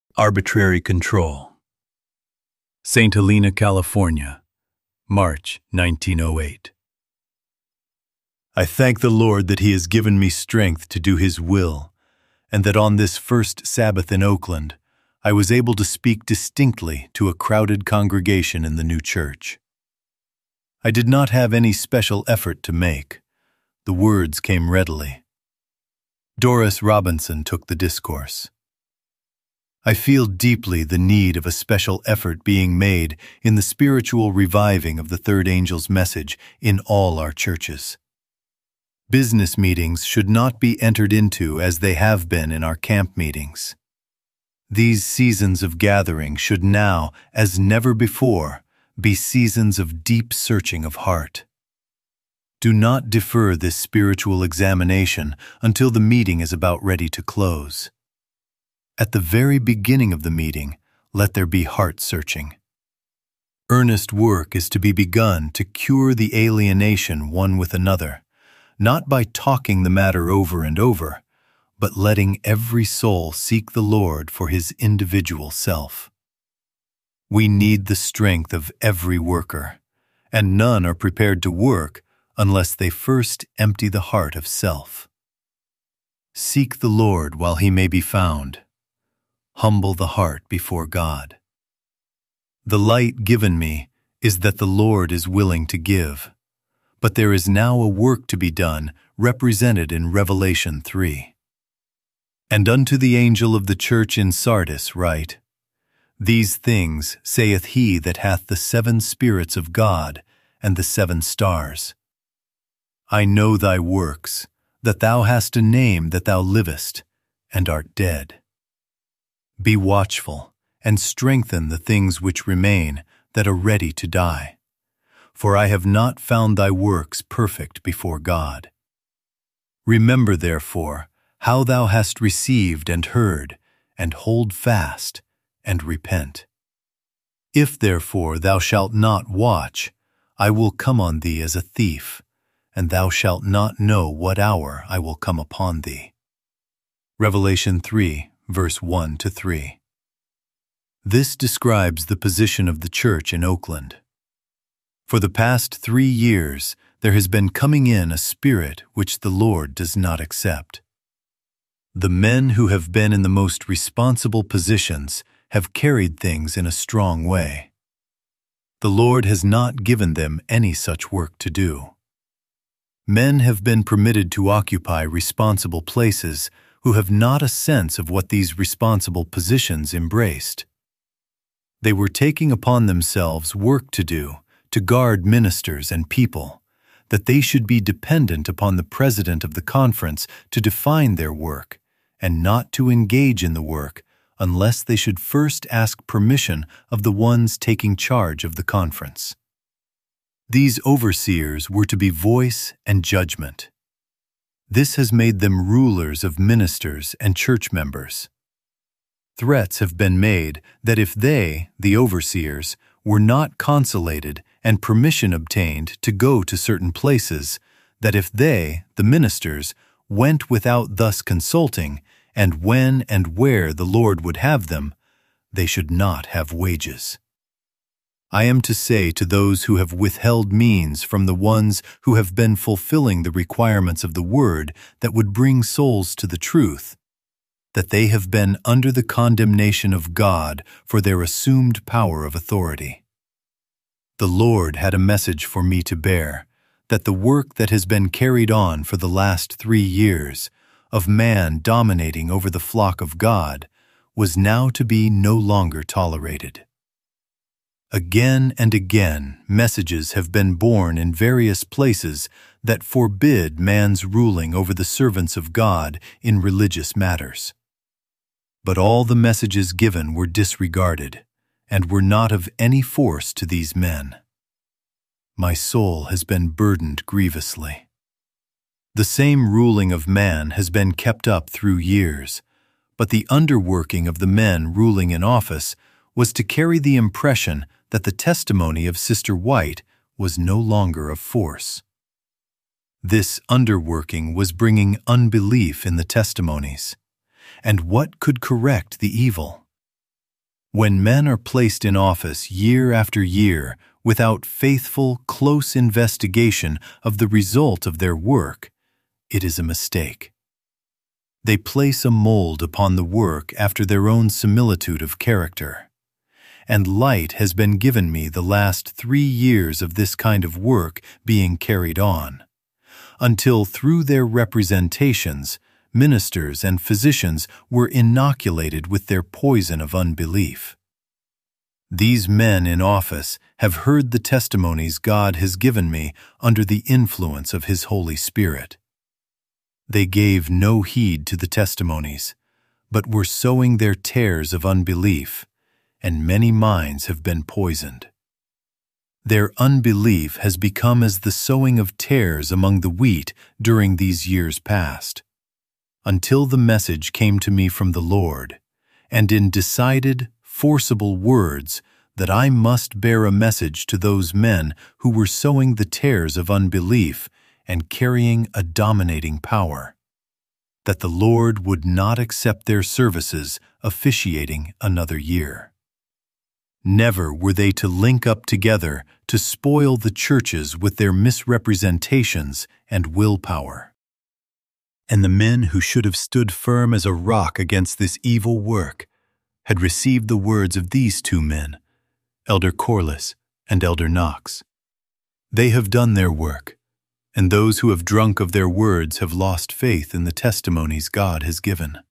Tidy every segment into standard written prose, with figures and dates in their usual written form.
Arbitrary Control. St. Helena, California, March 1908. I thank the Lord that He has given me strength to do His will, and that on this first Sabbath in Oakland, I was able to speak distinctly to a crowded congregation in the new church. I did not have any special effort to make. The words came readily. Doris Robinson took the discourse. I feel deeply the need of a special effort being made in the spiritual reviving of the third angel's message in all our churches. Business meetings should not be entered into as they have been in our camp meetings. These seasons of gathering should now, as never before, be seasons of deep searching of heart. Do not defer this spiritual examination until the meeting is about ready to close. At the very beginning of the meeting, let there be heart-searching. Earnest work is to be begun to cure the alienation one with another, not by talking the matter over and over, but letting every soul seek the Lord for his individual self. We need the strength of every worker, and none are prepared to work unless they first empty the heart of self. Seek the Lord while he may be found. Humble the heart before God. The light given me is that the Lord is willing to give, but there is now a work to be done represented in Revelation 3. And unto the angel of the church in Sardis write, These things saith he that hath the 7 spirits of God and the 7 stars. I know thy works, that thou hast a name that thou livest, and art dead. Be watchful, and strengthen the things which remain that are ready to die. For I have not found thy works perfect before God. Remember, therefore, how thou hast received and heard, and hold fast, and repent. If therefore thou shalt not watch, I will come on thee as a thief, and thou shalt not know what hour I will come upon thee. Revelation 3, verse 1-3. This describes the position of the church in Oakland. For the past 3 years, there has been coming in a spirit which the Lord does not accept. The men who have been in the most responsible positions have carried things in a strong way. The Lord has not given them any such work to do. Men have been permitted to occupy responsible places who have not a sense of what these responsible positions embraced. They were taking upon themselves work to do, to guard ministers and people, that they should be dependent upon the president of the conference to define their work, and not to engage in the work unless they should first ask permission of the ones taking charge of the conference. These overseers were to be voice and judgment. This has made them rulers of ministers and church members. Threats have been made that if they, the overseers, were not consolated and permission obtained to go to certain places, that if they, the ministers, went without thus consulting, and when and where the Lord would have them, they should not have wages. I am to say to those who have withheld means from the ones who have been fulfilling the requirements of the word that would bring souls to the truth, that they have been under the condemnation of God for their assumed power of authority. The Lord had a message for me to bear, that the work that has been carried on for the last 3 years, of man dominating over the flock of God, was now to be no longer tolerated. Again and again, messages have been borne in various places that forbid man's ruling over the servants of God in religious matters. But all the messages given were disregarded, and were not of any force to these men. My soul has been burdened grievously. The same ruling of man has been kept up through years, but the underworking of the men ruling in office was to carry the impression that the testimony of Sister White was no longer of force. This underworking was bringing unbelief in the testimonies. And what could correct the evil? When men are placed in office year after year without faithful, close investigation of the result of their work, it is a mistake. They place a mold upon the work after their own similitude of character. And light has been given me the last 3 years of this kind of work being carried on, until through their representations, ministers and physicians were inoculated with their poison of unbelief. These men in office have heard the testimonies God has given me under the influence of His Holy Spirit. They gave no heed to the testimonies, but were sowing their tares of unbelief, and many minds have been poisoned. Their unbelief has become as the sowing of tares among the wheat during these years past, until the message came to me from the Lord, and in decided, forcible words, that I must bear a message to those men who were sowing the tares of unbelief and carrying a dominating power, that the Lord would not accept their services officiating another year. Never were they to link up together to spoil the churches with their misrepresentations and willpower. And the men who should have stood firm as a rock against this evil work had received the words of these 2 men, Elder Corliss and Elder Knox. They have done their work, and those who have drunk of their words have lost faith in the testimonies God has given.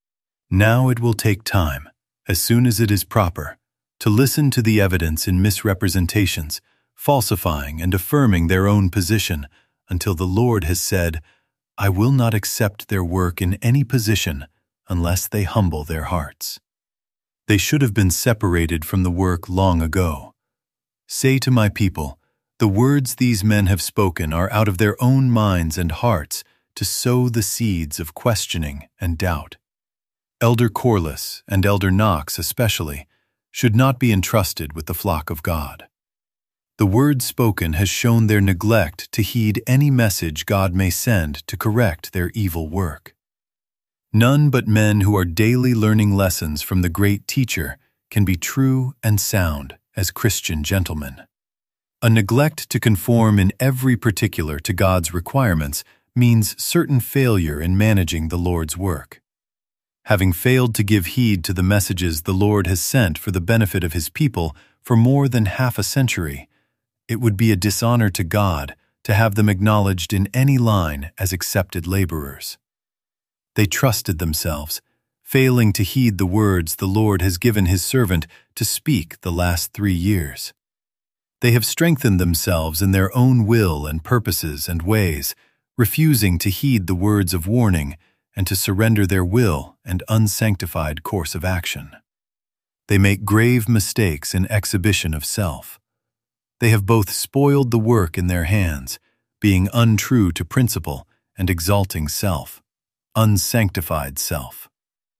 Now it will take time, as soon as it is proper, to listen to the evidence in misrepresentations, falsifying and affirming their own position, until the Lord has said, I will not accept their work in any position unless they humble their hearts. They should have been separated from the work long ago. Say to my people, the words these men have spoken are out of their own minds and hearts to sow the seeds of questioning and doubt. Elder Corliss and Elder Knox especially should not be entrusted with the flock of God. The word spoken has shown their neglect to heed any message God may send to correct their evil work. None but men who are daily learning lessons from the great teacher can be true and sound as Christian gentlemen. A neglect to conform in every particular to God's requirements means certain failure in managing the Lord's work. Having failed to give heed to the messages the Lord has sent for the benefit of His people for more than half a century, it would be a dishonor to God to have them acknowledged in any line as accepted laborers. They trusted themselves, failing to heed the words the Lord has given His servant to speak the last 3 years. They have strengthened themselves in their own will and purposes and ways, refusing to heed the words of warning and to surrender their will and unsanctified course of action. They make grave mistakes in exhibition of self. They have both spoiled the work in their hands, being untrue to principle and exalting self, unsanctified self.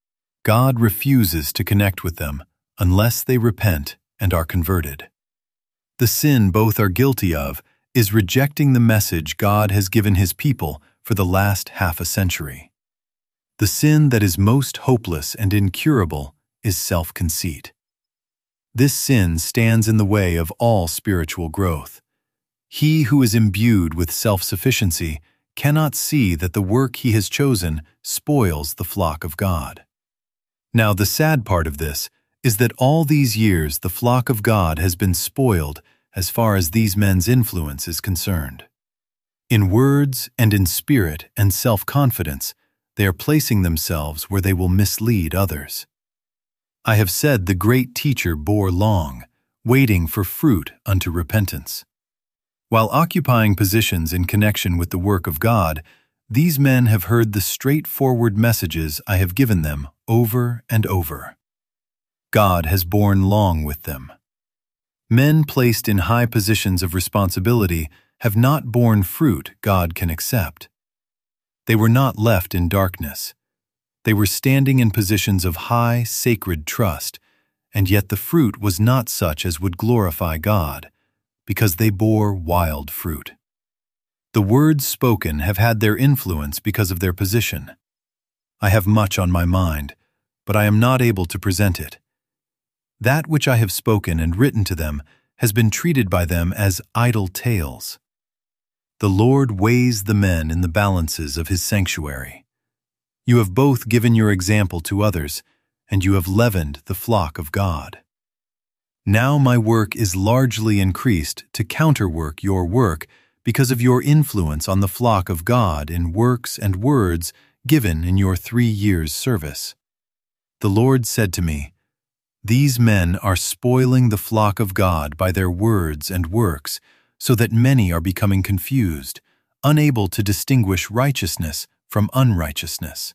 God refuses to connect with them unless they repent and are converted. The sin both are guilty of is rejecting the message God has given His people for the last half a century. The sin that is most hopeless and incurable is self-conceit. This sin stands in the way of all spiritual growth. He who is imbued with self-sufficiency cannot see that the work he has chosen spoils the flock of God. Now, the sad part of this is that all these years the flock of God has been spoiled as far as these men's influence is concerned. In words and in spirit and self-confidence, they are placing themselves where they will mislead others. I have said the great teacher bore long, waiting for fruit unto repentance. While occupying positions in connection with the work of God, these men have heard the straightforward messages I have given them over and over. God has borne long with them. Men placed in high positions of responsibility have not borne fruit God can accept. They were not left in darkness. They were standing in positions of high, sacred trust, and yet the fruit was not such as would glorify God, because they bore wild fruit. The words spoken have had their influence because of their position. I have much on my mind, but I am not able to present it. That which I have spoken and written to them has been treated by them as idle tales. The Lord weighs the men in the balances of his sanctuary. You have both given your example to others, and you have leavened the flock of God. Now my work is largely increased to counterwork your work because of your influence on the flock of God in works and words given in your 3 years' service. The Lord said to me, "These men are spoiling the flock of God by their words and works, so that many are becoming confused, unable to distinguish righteousness from unrighteousness."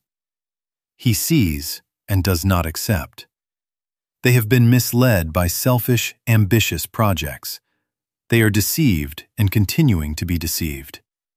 He sees and does not accept. They have been misled by selfish, ambitious projects. They are deceived and continuing to be deceived.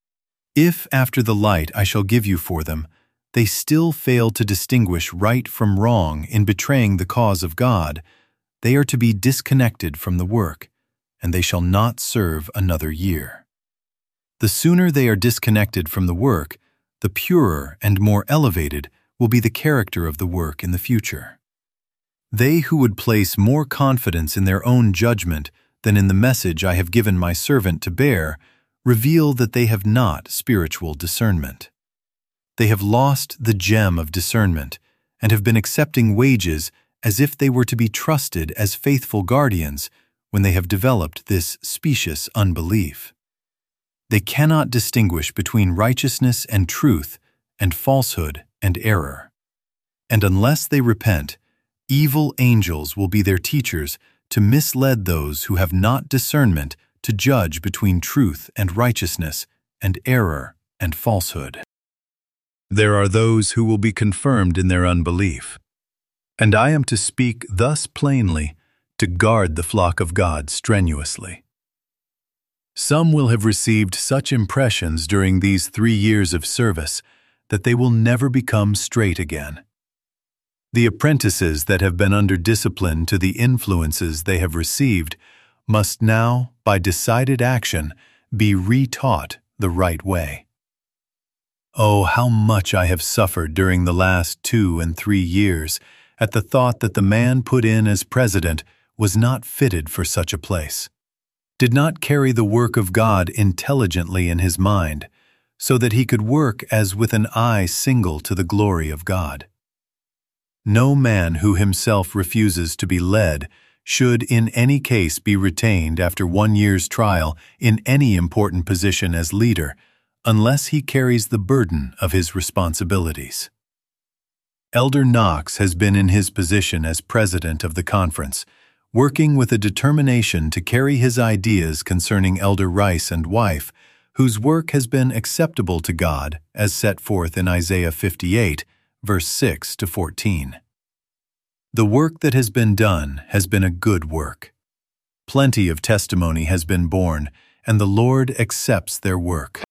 If, after the light I shall give you for them, they still fail to distinguish right from wrong in betraying the cause of God, they are to be disconnected from the work, and they shall not serve another year. The sooner they are disconnected from the work, the purer and more elevated will be the character of the work in the future. They who would place more confidence in their own judgment than in the message I have given my servant to bear reveal that they have not spiritual discernment. They have lost the gem of discernment and have been accepting wages as if they were to be trusted as faithful guardians when they have developed this specious unbelief. They cannot distinguish between righteousness and truth and falsehood and error. And unless they repent, evil angels will be their teachers to mislead those who have not discernment to judge between truth and righteousness and error and falsehood. There are those who will be confirmed in their unbelief, and I am to speak thus plainly to guard the flock of God strenuously. Some will have received such impressions during these 3 years of service that they will never become straight again. The apprentices that have been under discipline to the influences they have received must now, by decided action, be retaught the right way. Oh, how much I have suffered during the last 2 and 3 years at the thought that the man put in as president was not fitted for such a place, did not carry the work of God intelligently in his mind, so that he could work as with an eye single to the glory of God. No man who himself refuses to be led should in any case be retained after 1 year's trial in any important position as leader, unless he carries the burden of his responsibilities. Elder Knox has been in his position as president of the conference, working with a determination to carry his ideas concerning Elder Rice and wife, whose work has been acceptable to God as set forth in Isaiah 58, verse 6 to 14. The work that has been done has been a good work. Plenty of testimony has been borne, and the Lord accepts their work.